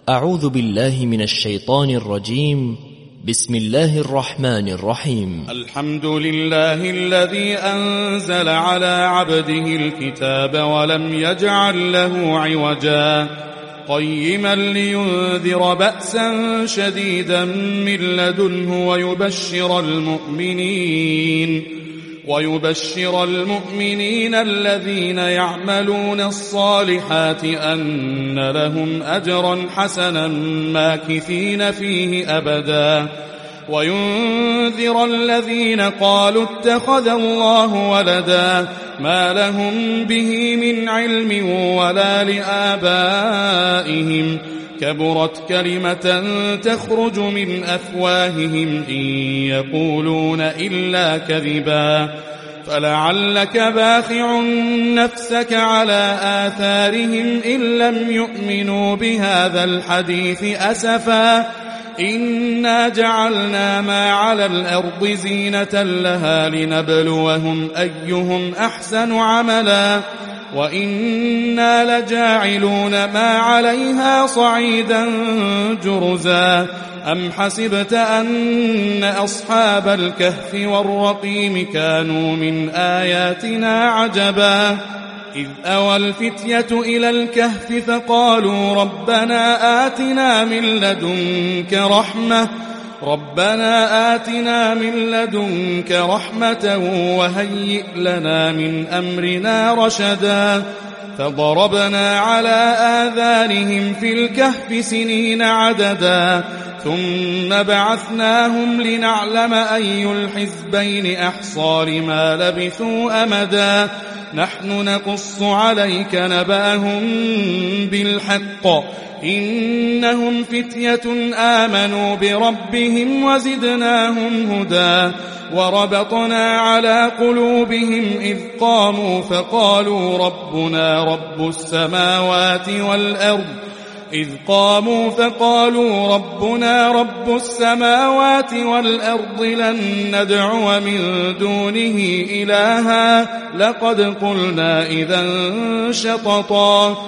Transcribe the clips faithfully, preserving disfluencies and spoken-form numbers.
أعوذ بالله من الشيطان الرجيم. بسم الله الرحمن الرحيم. الحمد لله الذي أنزل على عبده الكتاب ولم يجعل له عوجا قيما لينذر بأسا شديدا من لدنه ويبشر المؤمنين ويبشر المؤمنين الذين يعملون الصالحات أن لهم أجرا حسنا ماكثين فيه أبدا وينذر الذين قالوا اتخذ الله ولدا ما لهم به من علم ولا لآبائهم كبرت كلمة تخرج من أفواههم إن يقولون إلا كذبا فلعلك باخع نفسك على آثارهم إن لم يؤمنوا بهذا الحديث أسفا إنا جعلنا ما على الأرض زينة لها لنبلوهم أيهم أحسن عملا وإنا لجاعلون ما عليها صعيدا جرزا أم حسبت أن أصحاب الكهف والرقيم كانوا من آياتنا عجبا إذ أوى الفتية إلى الكهف فقالوا ربنا آتنا من لدنك رحمة ربنا آتنا من لدنك رحمة وهيئ لنا من أمرنا رشدا فضربنا على آذانهم في الكهف سنين عددا ثم بعثناهم لنعلم أي الحزبين أحصى لما لبثوا أمدا نحن نقص عليك نبأهم بالحق إنهم فتية آمنوا بربهم وزدناهم هدى وربطنا على قلوبهم إذ قاموا فقالوا ربنا رب السماوات والأرض إذ قاموا فقالوا ربنا رب السماوات والأرض لن ندعو من دونه إلها لقد قلنا إذا شططا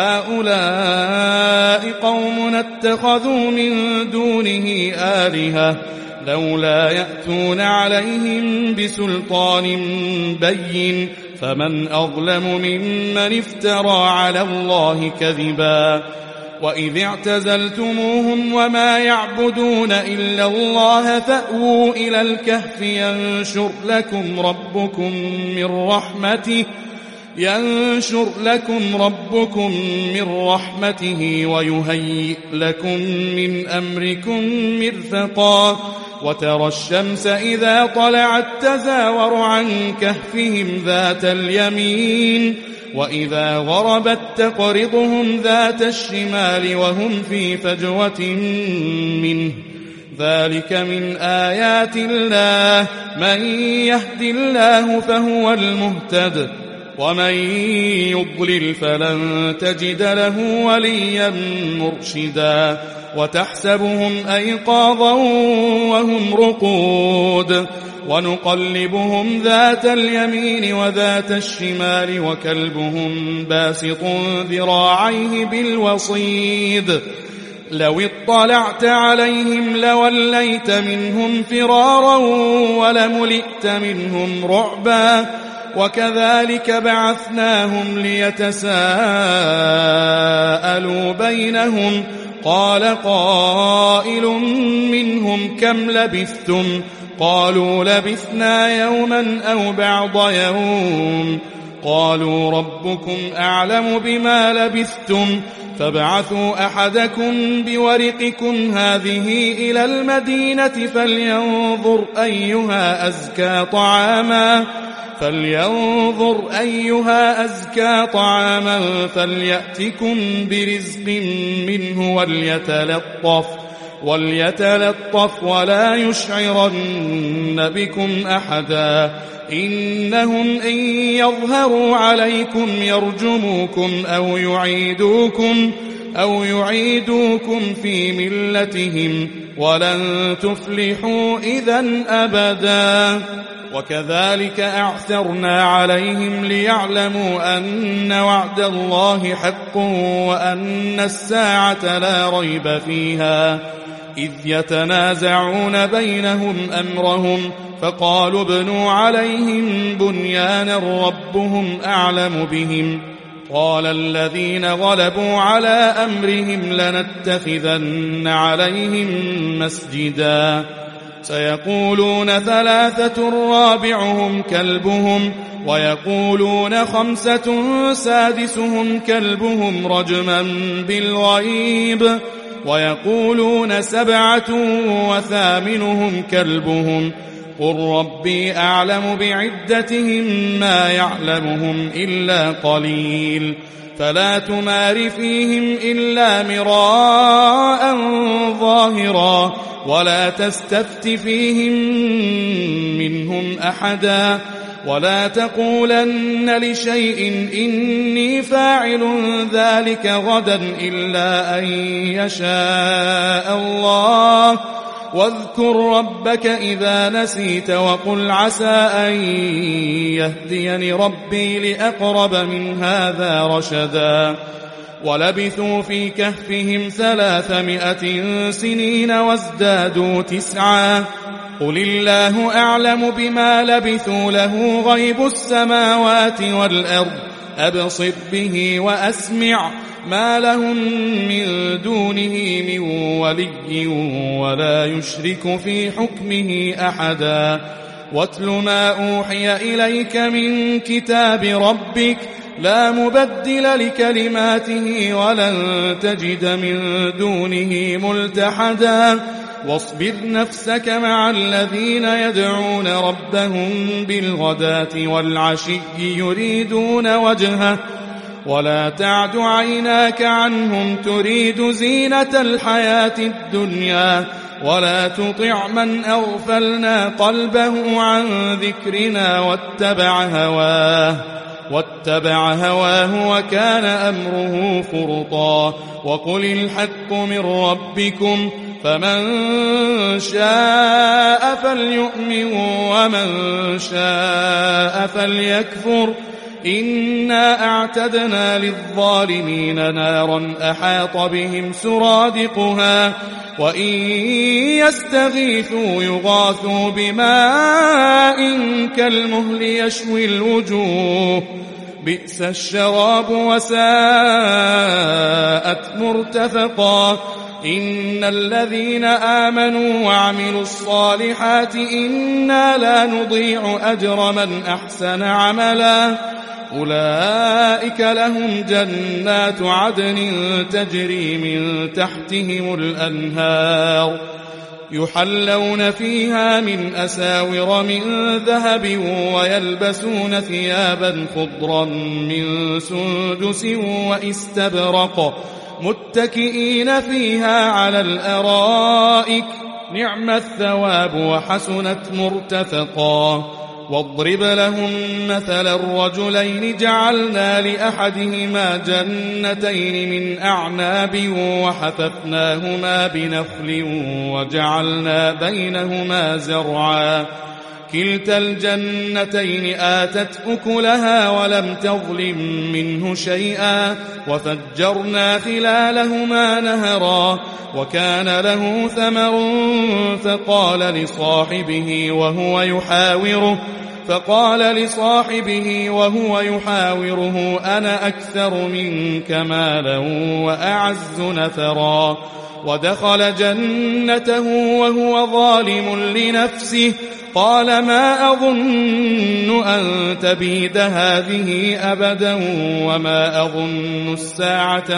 هؤلاء قوم اتخذوا من دونه آلهة لولا يأتون عليهم بسلطان بين فمن أظلم ممن افترى على الله كذبا وإذ اعتزلتموهم وما يعبدون إلا الله فأووا إلى الكهف ينشر لكم ربكم من رحمته ينشر لكم ربكم من رحمته ويهيئ لكم من أمركم مرفقا وترى الشمس إذا طلعت تزاور عن كهفهم ذات اليمين وإذا غربت تقرضهم ذات الشمال وهم في فجوة منه ذلك من آيات الله من يهد الله فهو المهتد ومن يضلل فلن تجد له وليا مرشدا وتحسبهم أيقاظا وهم رقود ونقلبهم ذات اليمين وذات الشمال وكلبهم باسط ذراعيه بالوصيد لو اطلعت عليهم لوليت منهم فرارا ولملئت منهم رعبا وكذلك بعثناهم ليتساءلوا بينهم قال قائل منهم كم لبثتم قالوا لبثنا يوما أو بعض يوم قالوا ربكم أعلم بما لبثتم فابعثوا أحدكم بورقكم هذه إلى المدينة فلينظر أيها أزكى طعاما فلينظر أيها أزكى طعاما فليأتكم برزق منه وليتلطف وليتلطف ولا يشعرن بكم أحدا إنهم إن يظهروا عليكم يرجموكم أو يعيدوكم أو يعيدوكم في ملتهم ولن تفلحوا إذا أبدا وكذلك أعثرنا عليهم ليعلموا أن وعد الله حق وأن الساعة لا ريب فيها إذ يتنازعون بينهم أمرهم فقالوا ابنوا عليهم بنيانا ربهم أعلم بهم قال الذين غلبوا على أمرهم لنتخذن عليهم مسجدا سيقولون ثلاثة رابعهم كلبهم ويقولون خمسة سادسهم كلبهم رجما بالغيب ويقولون سبعة وثامنهم كلبهم قل ربي أعلم بعدتهم ما يعلمهم إلا قليل فلا تمار فيهم إلا مراء ظاهرا ولا تستفت فيهم منهم أحدا ولا تقولن لشيء إني فاعل ذلك غدا إلا أن يشاء الله واذكر ربك إذا نسيت وقل عسى أن يهديني ربي لأقرب من هذا رشدا ولبثوا في كهفهم ثلاثمائة سنين وازدادوا تسعا قل الله أعلم بما لبثوا له غيب السماوات والأرض أبصر به وأسمع ما لهم من دونه من ولي ولا يشرك في حكمه أحدا واتل ما أوحي إليك من كتاب ربك لا مبدل لكلماته ولن تجد من دونه ملتحدا واصبر نفسك مع الذين يدعون ربهم بالغداة والعشي يريدون وجهه ولا تعد عيناك عنهم تريد زينة الحياة الدنيا ولا تطع من أغفلنا قلبه عن ذكرنا واتبع هواه واتبع هواه وكان أمره فرطا وقل الحق من ربكم فمن شاء فليؤمن ومن شاء فليكفر إنا أعتدنا للظالمين نارا أحاط بهم سرادقها وإن يستغيثوا يغاثوا بماء كالمهل يشوي الوجوه بئس الشراب وساءت مرتفقا إن الذين آمنوا وعملوا الصالحات إنا لا نضيع أجر من أحسن عملا أولئك لهم جنات عدن تجري من تحتهم الأنهار يحلون فيها من أساور من ذهب ويلبسون ثيابا خضرا من سندس واستبرق متكئين فيها على الأرائك نعم الثواب وحسنت مرتفقا واضرب لهم مثل الرجلين جعلنا لأحدهما جنتين من أعناب وحففناهما بنخل وجعلنا بينهما زرعا كلتا الجنتين آتت أكلها ولم تظلم منه شيئا وفجرنا خلالهما نهرا وكان له ثمر فقال لصاحبه وهو يحاوره فقال لصاحبه وهو يحاوره أنا أكثر منك مالا وأعز نفرا ودخل جنته وهو ظالم لنفسه قال ما أظن أن تبيد هذه أبدا وما أظن الساعة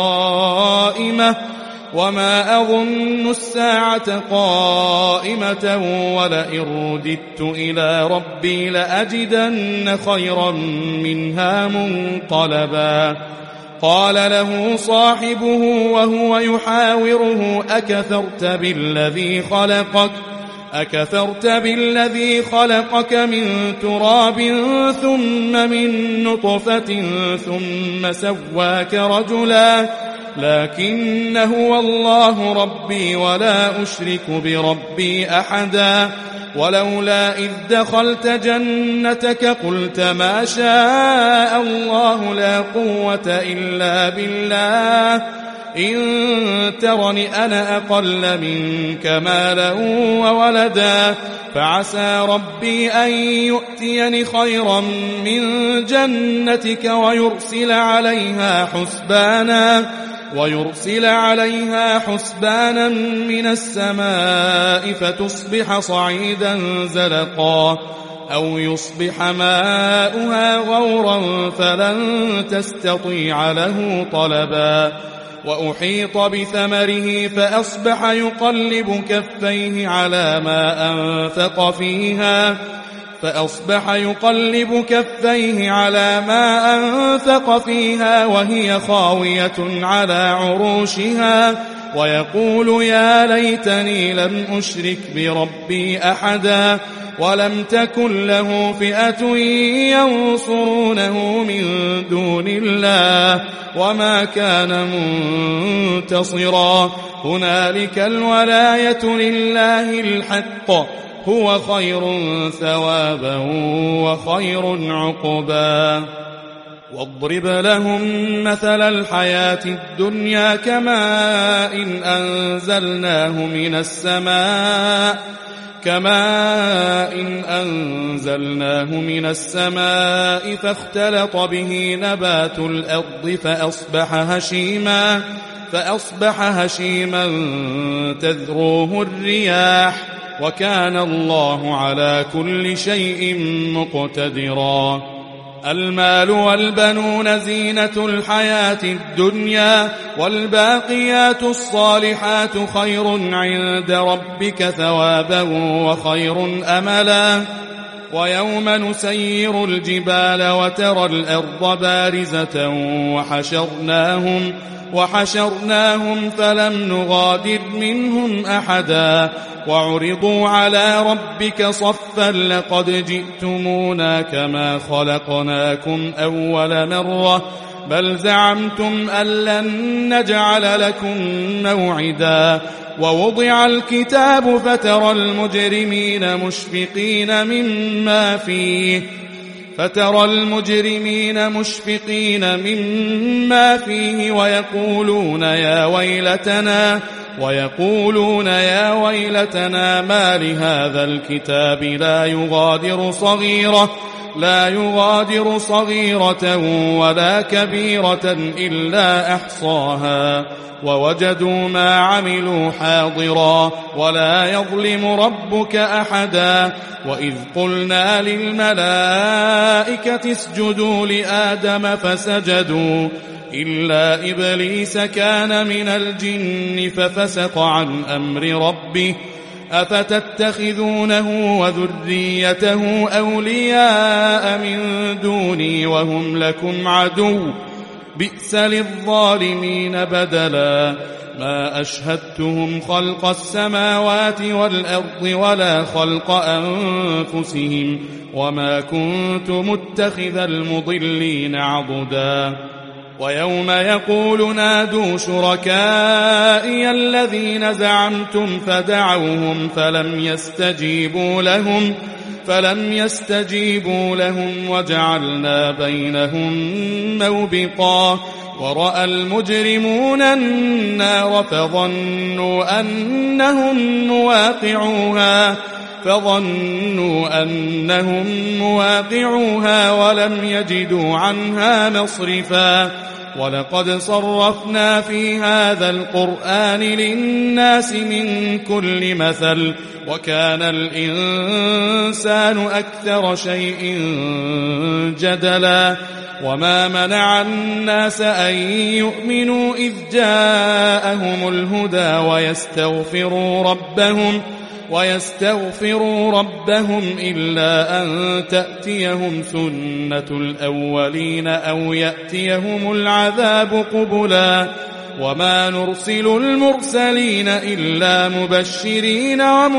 قائمة وما أظن الساعة قائمة ولئن رددت إلى ربي لأجدن خيرا منها منقلبا قال له صاحبه وهو يحاوره أكفرت بالذي خلقك أكفرت بالذي خلقك من تراب ثم من نطفة ثم سواك رجلا لكن هو الله ربي ولا أشرك بربي أحدا ولولا إذ دخلت جنتك قلت ما شاء الله لا قوة إلا بالله إن ترني أنا أقل منك مالا وولدا فعسى ربي أن يؤتيني خيرا من جنتك ويرسل عليها حسبانا ويرسل عليها حسبانا من السماء فتصبح صعيدا زلقا أو يصبح ماؤها غورا فلن تستطيع له طلبا وأحيط بثمره فأصبح يقلب كفيه على ما أنفق فيها فأصبح يقلب كفيه على ما أنفق فيها وهي خاوية على عروشها ويقول يا ليتني لم أشرك بربي أحدا ولم تكن له فئة ينصرونه من دون الله وما كان منتصرا هنالك الولاية لله الحق هو خير ثوابا وخير عقبا واضرب لهم مثل الحياة الدنيا كماء إن أنزلناه من السماء كماء إن أنزلناه من السماء فاختلط به نبات الأرض فأصبح هشيما فأصبح هشيما تذروه الرياح وكان الله على كل شيء مقتدرا المال والبنون زينة الحياة الدنيا والباقيات الصالحات خير عند ربك ثوابا وخير أملا ويوم نسير الجبال وترى الأرض بارزة وحشرناهم وحشرناهم فلم نغادر منهم أحدا وعرضوا على ربك صفا لقد جئتمونا كما خلقناكم أول مرة بل زعمتم أن لن نجعل لكم موعدا ووضع الكتاب فترى المجرمين مشفقين مما فيه فترى المجرمين مشفقين مما فيه ويقولون يا ويلتنا ويقولون يا ويلتنا ما لهذا الكتاب لا يغادر صغيرة لا يغادر صغيرة ولا كبيرة إلا أحصاها ووجدوا ما عملوا حاضرا ولا يظلم ربك أحدا وإذ قلنا للملائكة اسجدوا لآدم فسجدوا إلا إبليس كان من الجن ففسق عن أمر ربه أفتتخذونه وذريته أولياء من دوني وهم لكم عدو بئس للظالمين بدلا ما أشهدتهم خلق السماوات والأرض ولا خلق أنفسهم وما كنت متخذ المضلين عضدا ويوم يقول نادوا شركائي الذين زعمتم فدعوهم فلم يستجيبوا لهم فلم يستجيبوا لهم وجعلنا بينهم موبقا ورأى المجرمون النار فظنوا أنهم مواقعوها فظنوا أنهم مواقعوها ولم يجدوا عنها مصرفا ولقد صرفنا في هذا القرآن للناس من كل مثل وكان الإنسان أكثر شيء جدلا وما منع الناس أن يؤمنوا إذ جاءهم الهدى ويستغفروا ربهم ويستغفروا ربهم إلا أن تأتيهم سنة الأولين أو يأتيهم العذاب قبلا وما نرسل المرسلين إلا مبشرين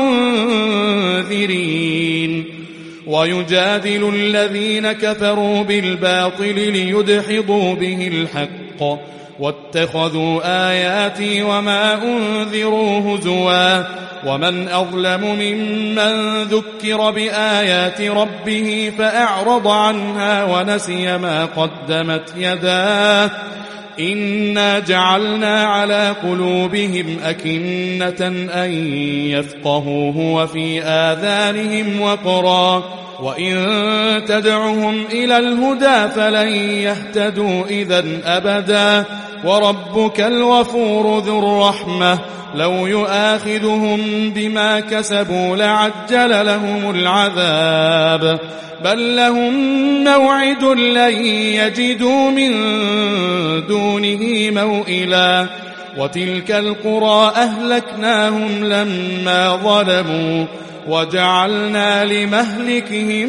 ومنذرين ويجادل الذين كفروا بالباطل ليدحضوا به الحق واتخذوا آياتي وما أنذروا هزوا ومن أظلم ممن ذكر بآيات ربه فأعرض عنها ونسي ما قدمت يداه إنا جعلنا على قلوبهم أكنة أن يفقهوه وفي آذانهم وقرا وإن تدعهم إلى الهدى فلن يهتدوا إذن أبدا وربك الغفور ذو الرحمة لو يؤاخذهم بما كسبوا لعجل لهم العذاب بل لهم موعد لن يجدوا من دونه موئلا وتلك القرى أهلكناهم لما ظلموا وجعلنا لمهلكهم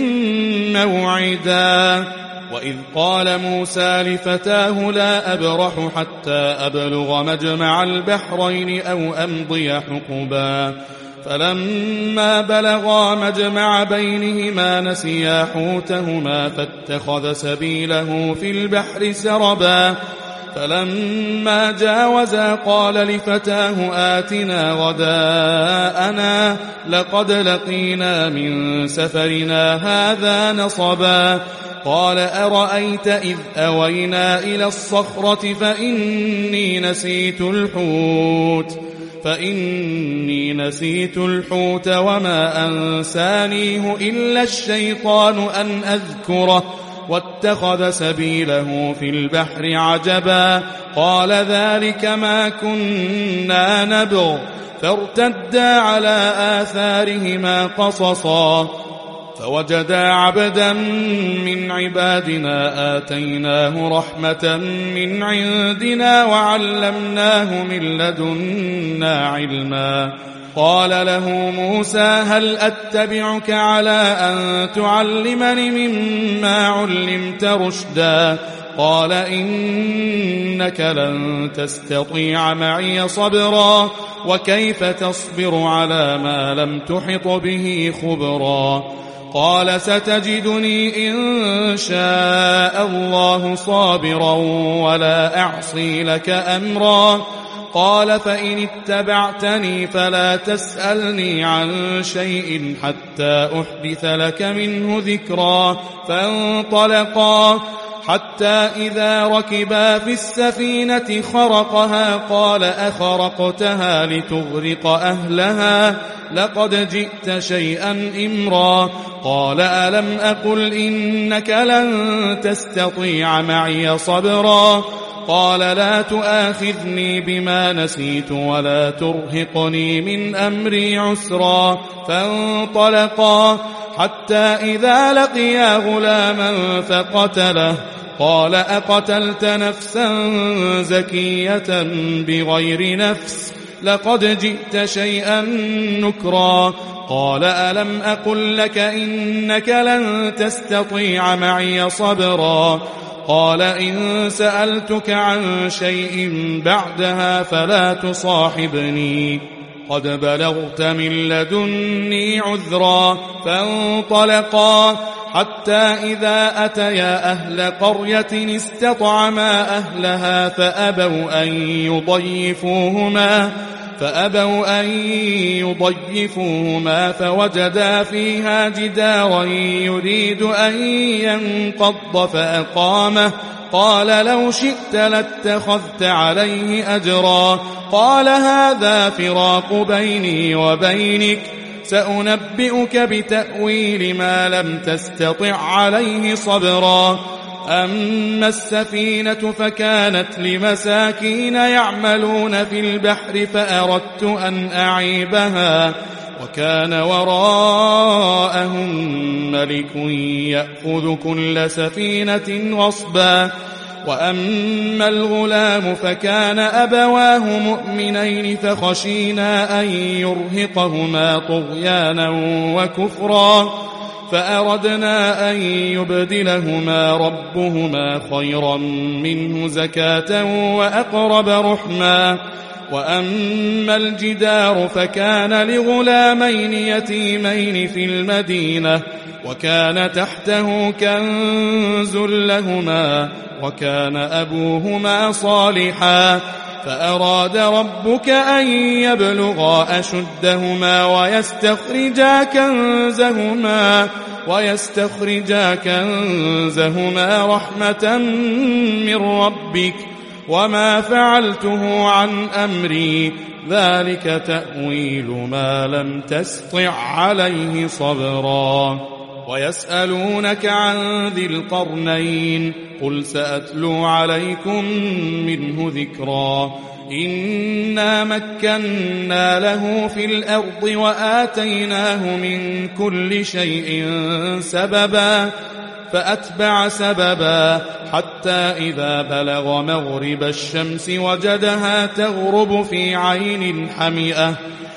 موعدا وإذ قال موسى لفتاه لا أبرح حتى أبلغ مجمع البحرين أو أمضي حقبا فلما بلغا مجمع بينهما نسيا حوتهما فاتخذ سبيله في البحر سربا فلما جاوزا قال لفتاه آتنا غداءنا لقد لقينا من سفرنا هذا نصبا قال أرأيت إذ أوينا إلى الصخرة فإني نسيت الحوت فإني نسيت الحوت وما أنسانيه إلا الشيطان أن أذكره واتخذ سبيله في البحر عجبا قال ذلك ما كنا نبغ فارتدا على آثارهما قصصا فوجدا عبدا من عبادنا آتيناه رحمة من عندنا وعلمناه من لدنا علما قال له موسى هل أتبعك على أن تعلمني مما علمت رشدا قال إنك لن تستطيع معي صبرا وكيف تصبر على ما لم تحط به خبرا قال ستجدني إن شاء الله صابرا ولا أعصي لك أمرا قال فإن اتبعتني فلا تسألني عن شيء حتى أحدث لك منه ذكرا فانطلقا حتى إذا ركبا في السفينة خرقها قال أخرقتها لتغرق أهلها لقد جئت شيئا إمرا قال ألم أقل إنك لن تستطيع معي صبرا قال لا تؤاخذني بما نسيت ولا ترهقني من أمري عسرا فانطلقا حتى إذا لقيا غلاما فقتله قال أقتلت نفسا زكية بغير نفس لقد جئت شيئا نكرا قال ألم أقل لك إنك لن تستطيع معي صبرا قال إن سألتك عن شيء بعدها فلا تصاحبني قد بلغت من لدني عذرا فانطلقا حتى إذا أتيا أهل قرية استطعما أهلها فأبوا أن يضيفوهما فأبوا أن يضيفوهما فوجدا فيها جدارا يريد أن ينقض فأقامه قال لو شئت لاتخذت عليه أجرا قال هذا فراق بيني وبينك سأنبئك بتأويل ما لم تستطع عليه صبرا أما السفينة فكانت لمساكين يعملون في البحر فأردت أن أعيبها وكان وراءهم ملك يأخذ كل سفينة غصبا وأما الغلام فكان أبواه مؤمنين فخشينا أن يرهقهما طغيانا وكفرا فأردنا أن يبدلهما ربهما خيرا منه زكاة وأقرب رحما وأما الجدار فكان لغلامين يتيمين في المدينة وكان تحته كنز لهما وكان أبوهما صالحا فأراد ربك أن يبلغا أشدهما ويستخرجا كنزهما ويستخرجا كنزهما رحمة من ربك وما فعلته عن أمري ذلك تأويل ما لم تستطع عليه صبرا ويسألونك عن ذي القرنين قل سأتلو عليكم منه ذكرا إنا مكنا له في الأرض وآتيناه من كل شيء سببا فأتبع سببا حتى إذا بلغ مغرب الشمس وجدها تغرب في عين حمئة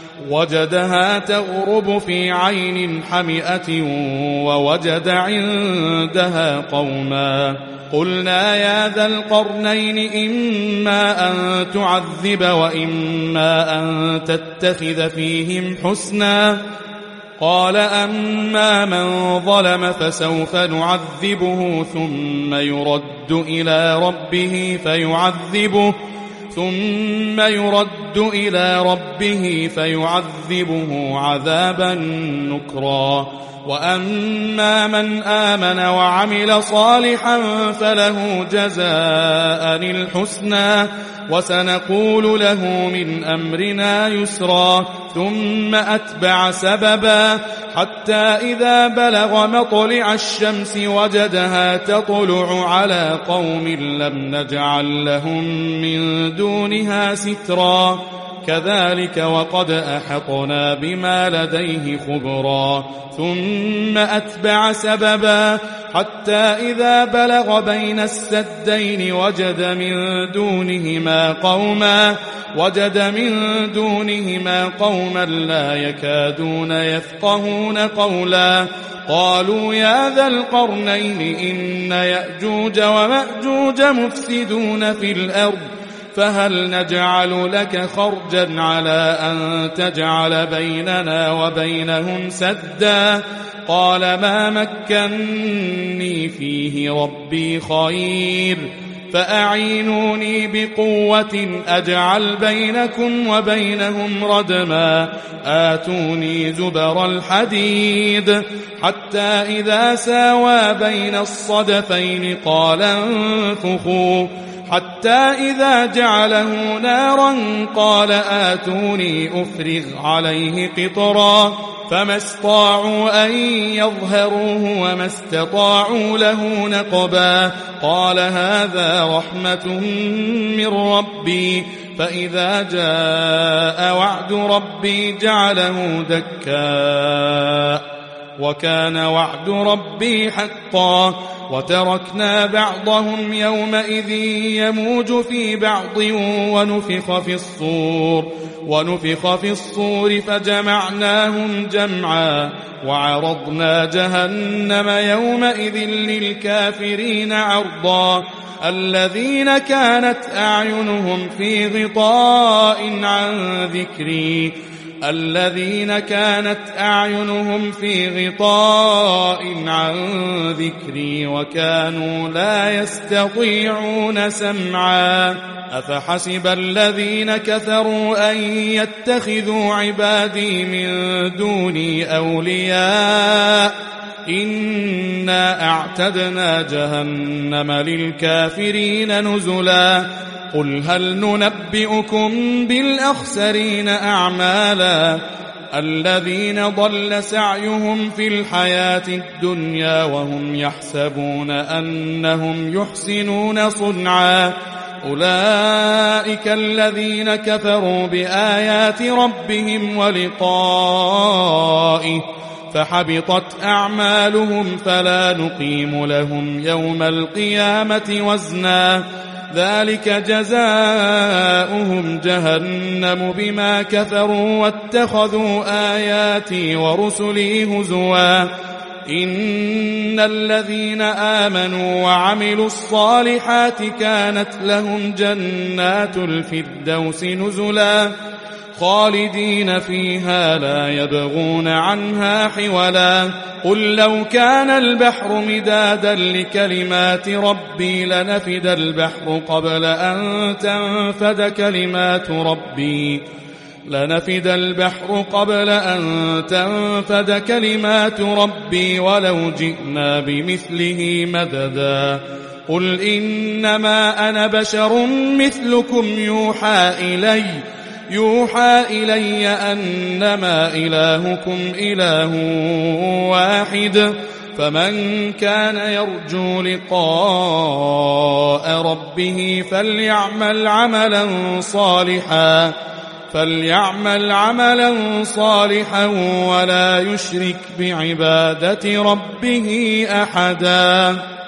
وجدها تغرب في عين حمئة ووجد عندها قوما قلنا يا ذا القرنين إما أن تعذب وإما أن تتخذ فيهم حسنا قال أما من ظلم فسوف نعذبه ثم يرد إلى ربه فيعذبه ثم يرد إلى ربه فيعذبه عذابا نكرا وأما من آمن وعمل صالحا فله جزاء الحسنى وسنقول له من أمرنا يسرا ثم أتبع سببا حتى إذا بلغ مطلع الشمس وجدها تطلع على قوم لم نجعل لهم من دونها سترا كذلك وقد أحطنا بما لديه خبرا ثم أتبع سببا حتى إذا بلغ بين السدين وجد من دونهما قوما وجد من دونهما قوما لا يكادون يفقهون قولا قالوا يا ذا القرنين إن يأجوج ومأجوج مفسدون في الأرض فهل نجعل لك خرجا على أن تجعل بيننا وبينهم سدا قال ما مكنني فيه ربي خير فأعينوني بقوة أجعل بينكم وبينهم ردما آتوني زبر الحديد حتى إذا ساوى بين الصدفين قال انفخوا حتى إذا جعله نارا قال آتوني أفرغ عليه قطرا فما استطاعوا أن يظهروه وما استطاعوا له نقبا قال هذا رحمة من ربي فإذا جاء وعد ربي جعله دكا وكان وعد ربي حقا وتركنا بعضهم يومئذ يموج في بعض ونفخ في الصور ونفخ في الصور فجمعناهم جمعا وعرضنا جهنم يومئذ للكافرين عرضا الذين كانت أعينهم في غطاء عن ذكري الذين كانت أعينهم في غطاء عن ذكري وكانوا لا يستطيعون سمعا أفحسب الذين كفروا أن يتخذوا عبادي من دوني أولياء إنا أعتدنا جهنم للكافرين نزلا قل هل ننبئكم بالأخسرين أعمالا الذين ضل سعيهم في الحياة الدنيا وهم يحسبون أنهم يحسنون صنعا أولئك الذين كفروا بآيات ربهم ولقائه فحبطت أعمالهم فلا نقيم لهم يوم القيامة وزنا ذلك جزاؤهم جهنم بما كفروا واتخذوا آياتي ورسلي هزوا إن الذين آمنوا وعملوا الصالحات كانت لهم جنات الفردوس نزلا خالدين فيها لا يبغون عنها حولا قل لو كان البحر مدادا لكلمات ربي لنفد البحر قبل أن تنفد كلمات ربي لنفد البحر قبل أن تنفد كلمات ربي ولو جئنا بمثله مددا قل إنما أنا بشر مثلكم يوحى إلي يوحى إلي أنما إلهكم إله واحد فمن كان يرجو لقاء ربه فليعمل عملا صالحا فليعمل عملا صالحا ولا يشرك بعبادة ربه أحدا.